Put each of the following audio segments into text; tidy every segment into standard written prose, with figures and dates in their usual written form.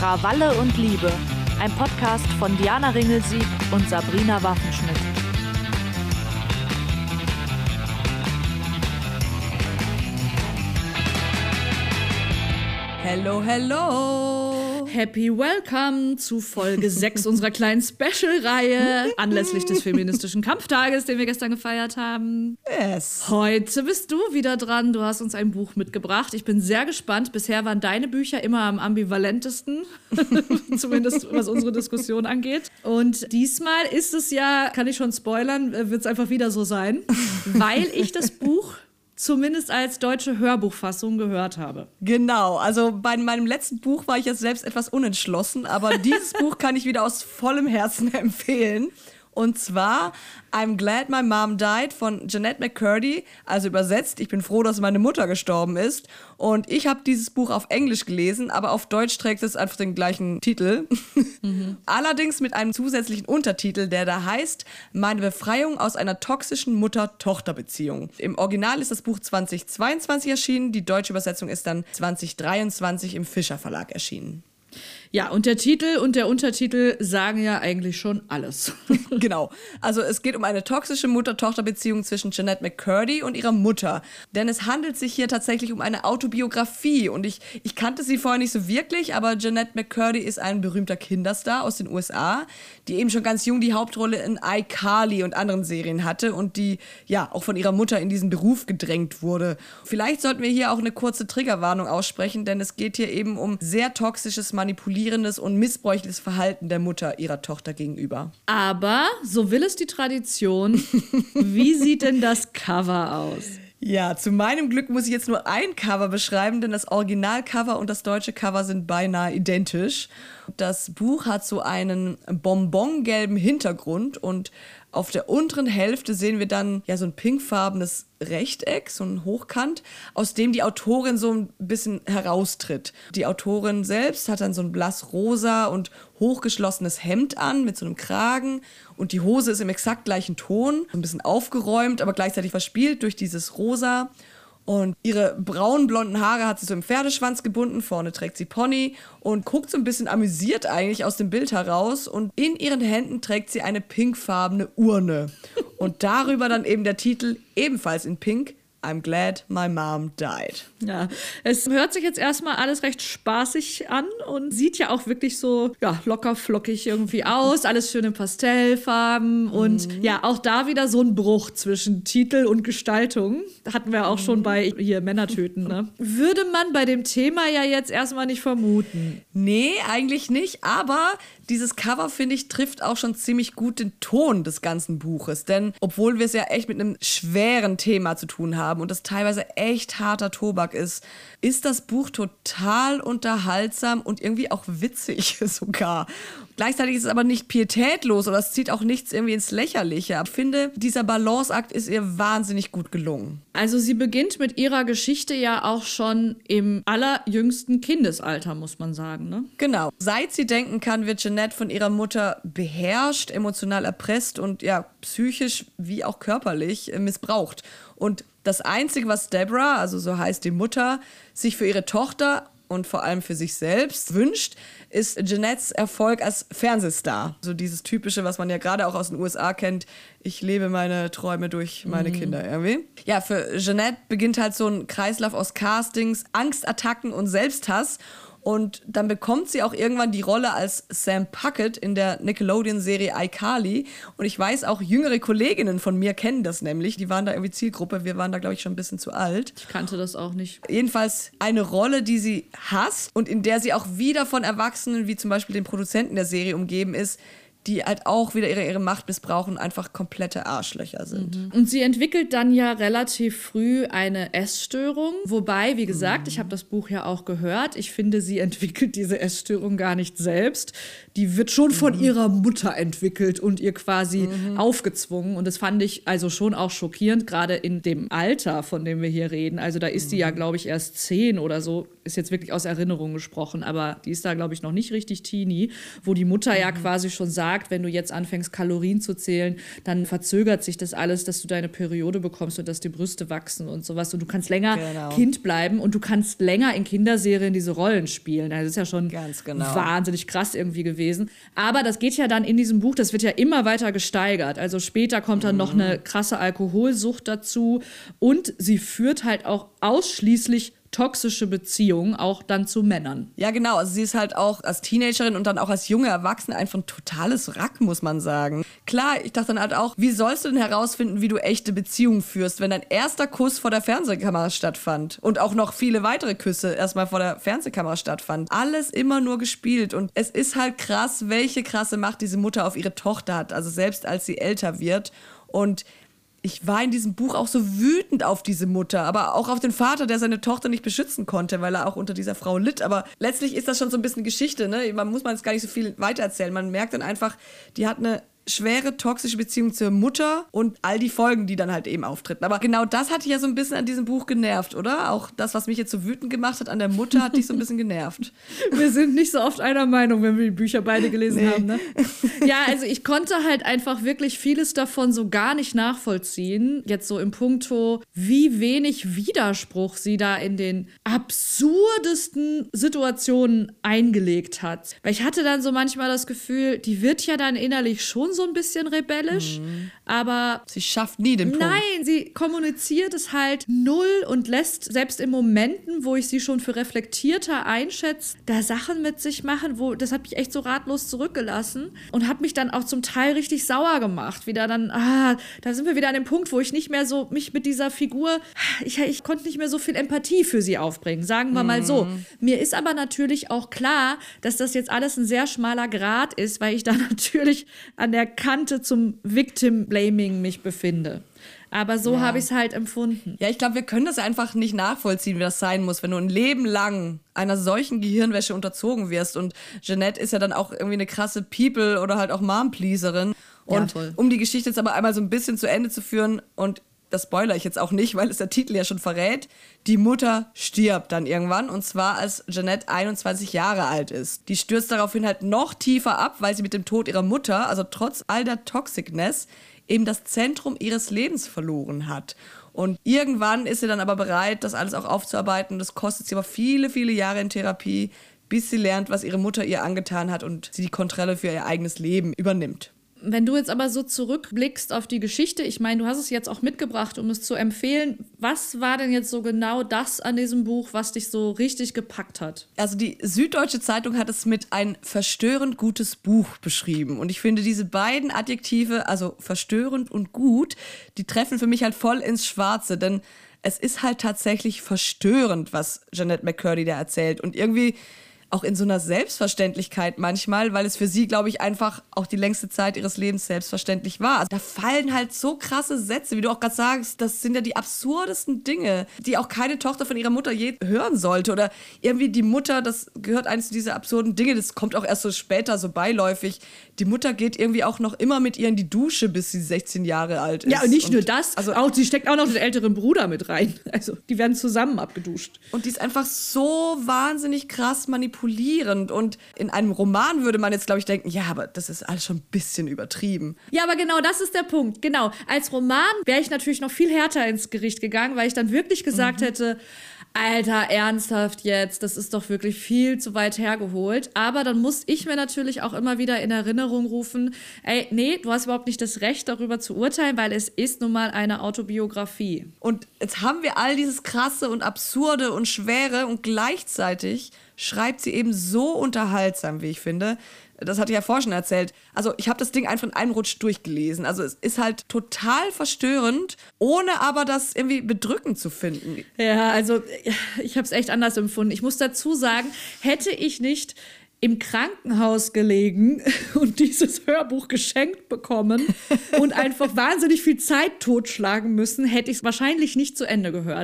Krawalle und Liebe, ein Podcast von Diana Ringelsieg und Sabrina Waffenschmidt. Hello, hello! Happy Welcome zu Folge 6 unserer kleinen Special-Reihe anlässlich des feministischen Kampftages, den wir gestern gefeiert haben. Yes. Heute bist du wieder dran. Du hast uns ein Buch mitgebracht. Ich bin sehr gespannt. Bisher waren deine Bücher immer am ambivalentesten, zumindest was unsere Diskussion angeht. Und diesmal ist es ja, kann ich schon spoilern, wird es einfach wieder so sein, weil ich das Buch zumindest als deutsche Hörbuchfassung gehört habe. Genau, also bei meinem letzten Buch war ich jetzt selbst etwas unentschlossen, aber dieses Buch kann ich wieder aus vollem Herzen empfehlen. Und zwar I'm Glad My Mom Died von Jennette McCurdy, also übersetzt, ich bin froh, dass meine Mutter gestorben ist. Und ich habe dieses Buch auf Englisch gelesen, aber auf Deutsch trägt es einfach den gleichen Titel. Allerdings mit einem zusätzlichen Untertitel, der da heißt Meine Befreiung aus einer toxischen Mutter-Tochter-Beziehung. Im Original ist das Buch 2022 erschienen, die deutsche Übersetzung ist dann 2023 im Fischer Verlag erschienen. Ja, und der Titel und der Untertitel sagen ja eigentlich schon alles. Genau. Also es geht um eine toxische Mutter-Tochter-Beziehung zwischen Jennette McCurdy und ihrer Mutter. Denn es handelt sich hier tatsächlich um eine Autobiografie. Und ich kannte sie vorher nicht so wirklich, aber Jennette McCurdy ist ein berühmter Kinderstar aus den USA, die eben schon ganz jung die Hauptrolle in iCarly und anderen Serien hatte und die ja auch von ihrer Mutter in diesen Beruf gedrängt wurde. Vielleicht sollten wir hier auch eine kurze Triggerwarnung aussprechen, denn es geht hier eben um sehr toxisches, manipulierendes und missbräuchliches Verhalten der Mutter ihrer Tochter gegenüber. Aber, so will es die Tradition, wie sieht denn das Cover aus? Ja, zu meinem Glück muss ich jetzt nur ein Cover beschreiben, denn das Originalcover und das deutsche Cover sind beinahe identisch. Das Buch hat so einen bonbongelben Hintergrund und auf der unteren Hälfte sehen wir dann ja so ein pinkfarbenes Rechteck, so ein Hochkant, aus dem die Autorin so ein bisschen heraustritt. Die Autorin selbst hat dann so ein blassrosa und hochgeschlossenes Hemd an mit so einem Kragen und die Hose ist im exakt gleichen Ton, ein bisschen aufgeräumt, aber gleichzeitig verspielt durch dieses Rosa. Und ihre braun-blonden Haare hat sie so im Pferdeschwanz gebunden, vorne trägt sie Pony und guckt so ein bisschen amüsiert eigentlich aus dem Bild heraus. Und in ihren Händen trägt sie eine pinkfarbene Urne. Und darüber dann eben der Titel, ebenfalls in Pink, I'm Glad My Mom Died. Ja, es hört sich jetzt erstmal alles recht spaßig an und sieht ja auch wirklich so locker flockig irgendwie aus. Alles schön in Pastellfarben und ja, auch da wieder so ein Bruch zwischen Titel und Gestaltung. Hatten wir auch schon bei hier Männer töten, ne? Würde man bei dem Thema ja jetzt erstmal nicht vermuten. Nee, eigentlich nicht, aber dieses Cover, finde ich, trifft auch schon ziemlich gut den Ton des ganzen Buches. Denn obwohl wir es ja echt mit einem schweren Thema zu tun haben und das teilweise echt harter Tobak ist das Buch total unterhaltsam und irgendwie auch witzig sogar. Gleichzeitig ist es aber nicht pietätlos oder es zieht auch nichts irgendwie ins Lächerliche. Ich finde, dieser Balanceakt ist ihr wahnsinnig gut gelungen. Also sie beginnt mit ihrer Geschichte ja auch schon im allerjüngsten Kindesalter, muss man sagen, ne? Genau. Seit sie denken kann, wird Jennette von ihrer Mutter beherrscht, emotional erpresst und ja, psychisch wie auch körperlich missbraucht. Und das Einzige, was Deborah, also so heißt die Mutter, sich für ihre Tochter und vor allem für sich selbst wünscht, ist Jennettes Erfolg als Fernsehstar. So dieses Typische, was man ja gerade auch aus den USA kennt, ich lebe meine Träume durch meine Kinder irgendwie. Ja, für Jennette beginnt halt so ein Kreislauf aus Castings, Angstattacken und Selbsthass. Und dann bekommt sie auch irgendwann die Rolle als Sam Puckett in der Nickelodeon-Serie iCarly. Und ich weiß, auch jüngere Kolleginnen von mir kennen das nämlich. Die waren da irgendwie Zielgruppe. Wir waren da, glaube ich, schon ein bisschen zu alt. Ich kannte das auch nicht. Jedenfalls eine Rolle, die sie hasst und in der sie auch wieder von Erwachsenen, wie zum Beispiel den Produzenten der Serie, umgeben ist, die halt auch wieder ihre Macht missbrauchen und einfach komplette Arschlöcher sind. Und sie entwickelt dann ja relativ früh eine Essstörung. Wobei, wie gesagt, ich habe das Buch ja auch gehört, ich finde, sie entwickelt diese Essstörung gar nicht selbst. Die wird schon von ihrer Mutter entwickelt und ihr quasi aufgezwungen. Und das fand ich also schon auch schockierend, gerade in dem Alter, von dem wir hier reden. Also da ist die ja, glaube ich, erst 10 oder so. Ist jetzt wirklich aus Erinnerung gesprochen, aber die ist da, glaube ich, noch nicht richtig Teenie, wo die Mutter ja quasi schon sagt, sagt, wenn du jetzt anfängst, Kalorien zu zählen, dann verzögert sich das alles, dass du deine Periode bekommst und dass die Brüste wachsen und sowas. Und du kannst länger Kind bleiben und du kannst länger in Kinderserien diese Rollen spielen. Das ist ja schon wahnsinnig krass irgendwie gewesen. Aber das geht ja dann in diesem Buch, das wird ja immer weiter gesteigert. Also später kommt dann noch eine krasse Alkoholsucht dazu und sie führt halt auch ausschließlich toxische Beziehungen, auch dann zu Männern. Ja, genau. Also sie ist halt auch als Teenagerin und dann auch als junge Erwachsene einfach ein totales Wrack, muss man sagen. Klar, ich dachte dann halt auch, wie sollst du denn herausfinden, wie du echte Beziehungen führst, wenn dein erster Kuss vor der Fernsehkamera stattfand und auch noch viele weitere Küsse erstmal vor der Fernsehkamera stattfand. Alles immer nur gespielt und es ist halt krass, welche krasse Macht diese Mutter auf ihre Tochter hat, also selbst als sie älter wird. Und ich war in diesem Buch auch so wütend auf diese Mutter, aber auch auf den Vater, der seine Tochter nicht beschützen konnte, weil er auch unter dieser Frau litt. Aber letztlich ist das schon so ein bisschen Geschichte, ne? Man muss jetzt gar nicht so viel weitererzählen. Man merkt dann einfach, die hat eine schwere toxische Beziehung zur Mutter und all die Folgen, die dann halt eben auftreten. Aber genau das hat dich ja so ein bisschen an diesem Buch genervt, oder? Auch das, was mich jetzt so wütend gemacht hat an der Mutter, hat dich so ein bisschen genervt. Wir sind nicht so oft einer Meinung, wenn wir die Bücher beide gelesen haben, ne? Ja, also ich konnte halt einfach wirklich vieles davon so gar nicht nachvollziehen. Jetzt so im Punkto, wie wenig Widerspruch sie da in den absurdesten Situationen eingelegt hat. Weil ich hatte dann so manchmal das Gefühl, die wird ja dann innerlich schon so ein bisschen rebellisch, aber sie schafft nie den Punkt. Nein, sie kommuniziert es halt null und lässt selbst in Momenten, wo ich sie schon für reflektierter einschätze, da Sachen mit sich machen, das hat mich echt so ratlos zurückgelassen und hat mich dann auch zum Teil richtig sauer gemacht. Wieder dann, da sind wir wieder an dem Punkt, wo ich nicht mehr so mich mit dieser Figur, ich konnte nicht mehr so viel Empathie für sie aufbringen, sagen wir mal so. Mir ist aber natürlich auch klar, dass das jetzt alles ein sehr schmaler Grat ist, weil ich da natürlich an der Kante zum Victim-Blaming mich befinde. Aber so habe ich es halt empfunden. Ja, ich glaube, wir können das einfach nicht nachvollziehen, wie das sein muss, wenn du ein Leben lang einer solchen Gehirnwäsche unterzogen wirst. Und Jeanette ist ja dann auch irgendwie eine krasse People- oder halt auch Mom-Pleaserin. Und um die Geschichte jetzt aber einmal so ein bisschen zu Ende zu führen, und das spoilere ich jetzt auch nicht, weil es der Titel ja schon verrät, die Mutter stirbt dann irgendwann, und zwar als Jeanette 21 Jahre alt ist. Die stürzt daraufhin halt noch tiefer ab, weil sie mit dem Tod ihrer Mutter, also trotz all der Toxicness, eben das Zentrum ihres Lebens verloren hat. Und irgendwann ist sie dann aber bereit, das alles auch aufzuarbeiten. Das kostet sie aber viele, viele Jahre in Therapie, bis sie lernt, was ihre Mutter ihr angetan hat und sie die Kontrolle für ihr eigenes Leben übernimmt. Wenn du jetzt aber so zurückblickst auf die Geschichte, ich meine, du hast es jetzt auch mitgebracht, um es zu empfehlen. Was war denn jetzt so genau das an diesem Buch, was dich so richtig gepackt hat? Also die Süddeutsche Zeitung hat es mit ein verstörend gutes Buch beschrieben. Und ich finde, diese beiden Adjektive, also verstörend und gut, die treffen für mich halt voll ins Schwarze. Denn es ist halt tatsächlich verstörend, was Jeanette McCurdy da erzählt. Und irgendwie auch in so einer Selbstverständlichkeit manchmal, weil es für sie, glaube ich, einfach auch die längste Zeit ihres Lebens selbstverständlich war. Also da fallen halt so krasse Sätze, wie du auch gerade sagst, das sind ja die absurdesten Dinge, die auch keine Tochter von ihrer Mutter je hören sollte. Oder irgendwie die Mutter, das gehört eines dieser absurden Dinge, das kommt auch erst so später, so beiläufig. Die Mutter geht irgendwie auch noch immer mit ihr in die Dusche, bis sie 16 Jahre alt ist. Ja, und nicht nur das, also auch, sie steckt auch noch den älteren Bruder mit rein. Also die werden zusammen abgeduscht. Und die ist einfach so wahnsinnig krass manipulierend. Und in einem Roman würde man jetzt, glaube ich, denken, ja, aber das ist alles schon ein bisschen übertrieben. Ja, aber genau das ist der Punkt. Genau. Als Roman wäre ich natürlich noch viel härter ins Gericht gegangen, weil ich dann wirklich gesagt hätte, Alter, ernsthaft jetzt, das ist doch wirklich viel zu weit hergeholt. Aber dann muss ich mir natürlich auch immer wieder in Erinnerung rufen, ey, nee, du hast überhaupt nicht das Recht, darüber zu urteilen, weil es ist nun mal eine Autobiografie. Und jetzt haben wir all dieses Krasse und Absurde und Schwere und gleichzeitig schreibt sie eben so unterhaltsam, wie ich finde. Das hatte ich ja vorher schon erzählt. Also ich habe das Ding einfach in einem Rutsch durchgelesen. Also es ist halt total verstörend, ohne aber das irgendwie bedrückend zu finden. Ja, also ich habe es echt anders empfunden. Ich muss dazu sagen, hätte ich nicht im Krankenhaus gelegen und dieses Hörbuch geschenkt bekommen und einfach wahnsinnig viel Zeit totschlagen müssen, hätte ich es wahrscheinlich nicht zu Ende gehört.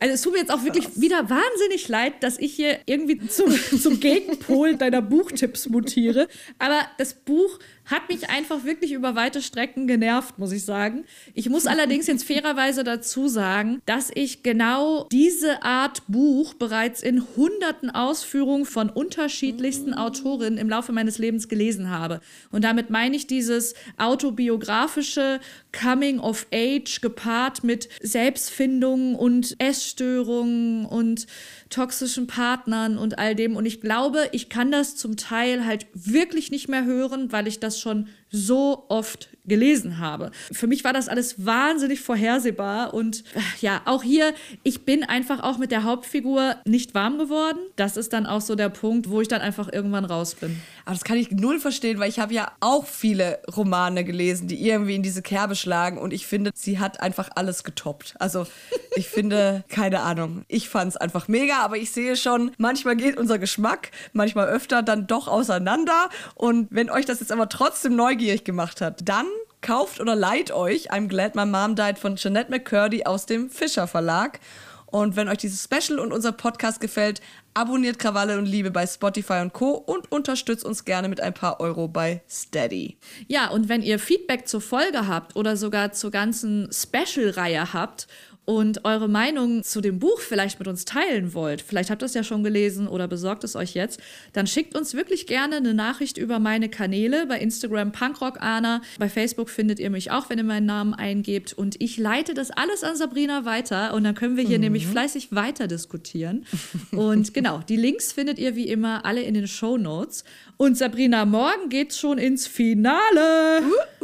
Also es tut mir jetzt auch wirklich wieder wahnsinnig leid, dass ich hier irgendwie zum Gegenpol deiner Buchtipps mutiere. Aber das Buch hat mich einfach wirklich über weite Strecken genervt, muss ich sagen. Ich muss allerdings jetzt fairerweise dazu sagen, dass ich genau diese Art Buch bereits in hunderten Ausführungen von unterschiedlichsten Autorinnen im Laufe meines Lebens gelesen habe. Und damit meine ich dieses autobiografische Coming of Age gepaart mit Selbstfindung und Essstörungen und toxischen Partnern und all dem. Und ich glaube, ich kann das zum Teil halt wirklich nicht mehr hören, weil ich das schon so oft gelesen habe. Für mich war das alles wahnsinnig vorhersehbar und ja, auch hier, ich bin einfach auch mit der Hauptfigur nicht warm geworden. Das ist dann auch so der Punkt, wo ich dann einfach irgendwann raus bin. Aber das kann ich null verstehen, weil ich habe ja auch viele Romane gelesen, die irgendwie in diese Kerbe schlagen und ich finde, sie hat einfach alles getoppt. Also ich finde, keine Ahnung, ich fand es einfach mega, aber ich sehe schon, manchmal geht unser Geschmack, manchmal öfter dann doch auseinander und wenn euch das jetzt aber trotzdem neugierig gemacht hat, dann kauft oder leiht euch I'm Glad My Mom Died von Jeanette McCurdy aus dem Fischer Verlag. Und wenn euch dieses Special und unser Podcast gefällt, abonniert Krawalle und Liebe bei Spotify und Co. und unterstützt uns gerne mit ein paar Euro bei Steady. Ja, und wenn ihr Feedback zur Folge habt oder sogar zur ganzen Special-Reihe habt und eure Meinung zu dem Buch vielleicht mit uns teilen wollt, vielleicht habt ihr es ja schon gelesen oder besorgt es euch jetzt, dann schickt uns wirklich gerne eine Nachricht über meine Kanäle, bei Instagram PunkrockAna, bei Facebook findet ihr mich auch, wenn ihr meinen Namen eingebt und ich leite das alles an Sabrina weiter und dann können wir hier nämlich fleißig weiter diskutieren und genau, die Links findet ihr wie immer alle in den Shownotes und Sabrina, morgen geht's schon ins Finale!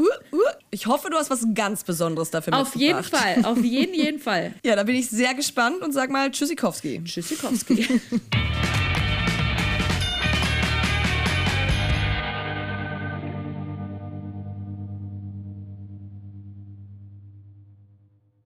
Ich hoffe, du hast was ganz Besonderes dafür mitgebracht. Auf jeden Fall. Ja, da bin ich sehr gespannt und sag mal Tschüssikowski. Tschüssikowski.